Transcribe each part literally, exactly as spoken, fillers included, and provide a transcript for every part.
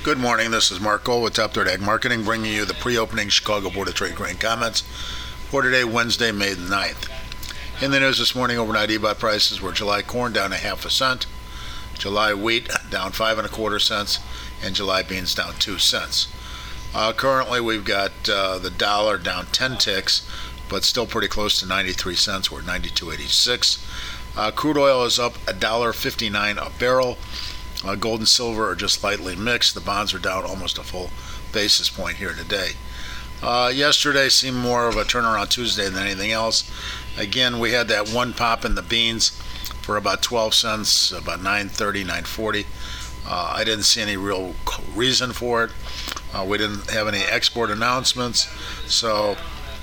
Good morning. This is Mark Gold with Top Third Ag Marketing, bringing you the pre-opening Chicago Board of Trade grain comments for today, Wednesday, May the ninth. In the news this morning, overnight E B O T prices were July corn down a half a cent, July wheat down five and a quarter cents, and July beans down two cents. Uh, currently, we've got uh, the dollar down ten ticks, but still pretty close to ninety-three cents. We're at ninety-two eighty-six. Uh, crude oil is up one dollar fifty-nine a barrel. Uh, gold and silver are just slightly mixed. The bonds are down almost a full basis point here today. Uh, yesterday seemed more of a turnaround Tuesday than anything else. Again, we had that one pop in the beans for about twelve cents, about nine thirty, nine forty. Uh, I didn't see any real reason for it. Uh, we didn't have any export announcements, so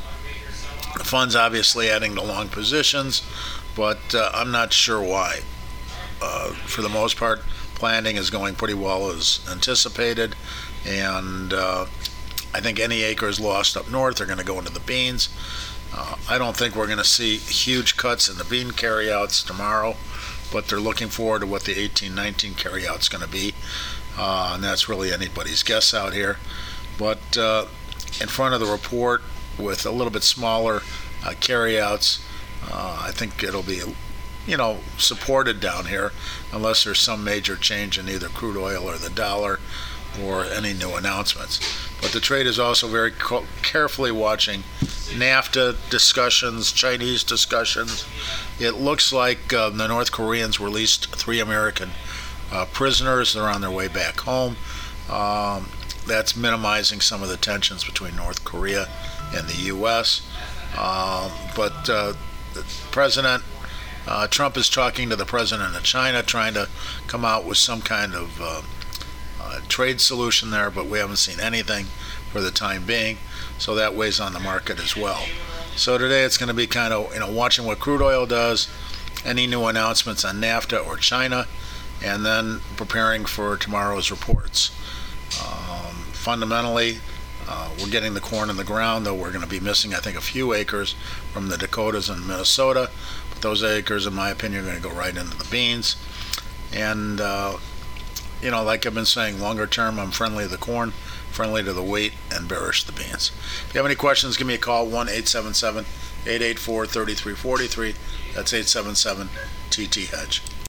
the fund's obviously adding to long positions, but uh, I'm not sure why. Uh, for the most part, planting is going pretty well as anticipated, and uh, I think any acres lost up north are going to go into the beans. Uh, I don't think we're going to see huge cuts in the bean carryouts tomorrow, but they're looking forward to what the eighteen nineteen carryout's going to be, uh, and that's really anybody's guess out here. But uh, in front of the report, with a little bit smaller uh, carryouts, uh, I think it'll be you know, supported down here unless there's some major change in either crude oil or the dollar or any new announcements. But the trade is also very co- carefully watching NAFTA discussions, Chinese discussions. It looks like uh, the North Koreans released three American uh, prisoners. They're on their way back home. Um, that's minimizing some of the tensions between North Korea and the U S. Uh, but uh, the president Uh, Trump is talking to the president of China, trying to come out with some kind of uh, uh, trade solution there, but we haven't seen anything for the time being, so that weighs on the market as well. So today it's going to be kind of, you know, watching what crude oil does, any new announcements on NAFTA or China, and then preparing for tomorrow's reports. Um, fundamentally, uh, we're getting the corn in the ground, though we're going to be missing, I think, a few acres from the Dakotas and Minnesota. Those acres, in my opinion, are going to go right into the beans. And, uh, you know, like I've been saying, longer term, I'm friendly to the corn, friendly to the wheat, and bearish the beans. If you have any questions, give me a call, one eight seven seven, eight eight four, three three four three. That's eight seven seven T T Hedge.